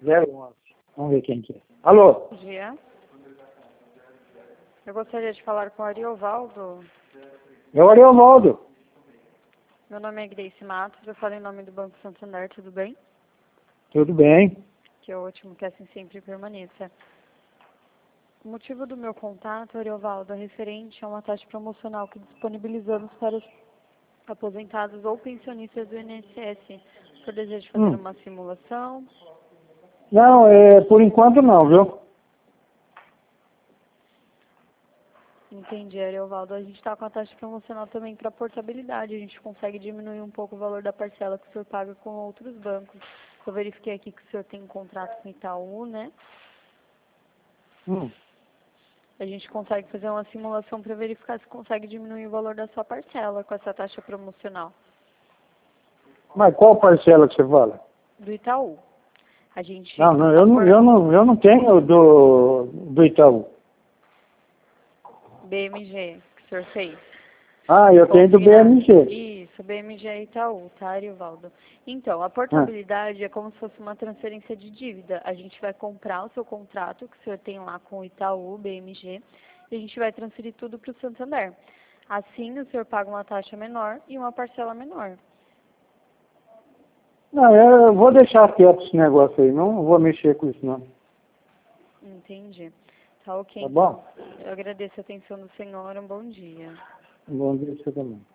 011. Vamos ver quem que é. Alô? Bom dia. Eu gostaria de falar com o Ariovaldo. É o Ariovaldo. Meu nome é Grace Matos, eu falo em nome do Banco Santander, tudo bem? Tudo bem? Que é ótimo, que assim sempre permaneça. O motivo do meu contato, Ariovaldo, é referente a uma taxa promocional que disponibilizamos para os aposentados ou pensionistas do INSS. O senhor deseja fazer uma simulação? Não, por enquanto não, viu? Entendi, Ariovaldo. A gente está com a taxa promocional também para portabilidade. A gente consegue diminuir um pouco o valor da parcela que o senhor paga com outros bancos. Eu verifiquei aqui que o senhor tem um contrato com o Itaú, né? A gente consegue fazer uma simulação para verificar se consegue diminuir o valor da sua parcela com essa taxa promocional. Mas qual parcela que você fala? Do Itaú. A gente Não, eu não tenho do Itaú. BMG, que o senhor fez. Ah, eu tenho do BMG. Isso, BMG e Itaú, tá, Ariovaldo? Então, a portabilidade é como se fosse uma transferência de dívida. A gente vai comprar o seu contrato que o senhor tem lá com o Itaú, BMG, e a gente vai transferir tudo para o Santander. Assim, o senhor paga uma taxa menor e uma parcela menor. Não, eu vou deixar quieto esse negócio aí, não vou mexer com isso não. Entendi. Tá ok. Tá bom? Eu agradeço a atenção do senhor, um bom dia. Bom dia pra você também.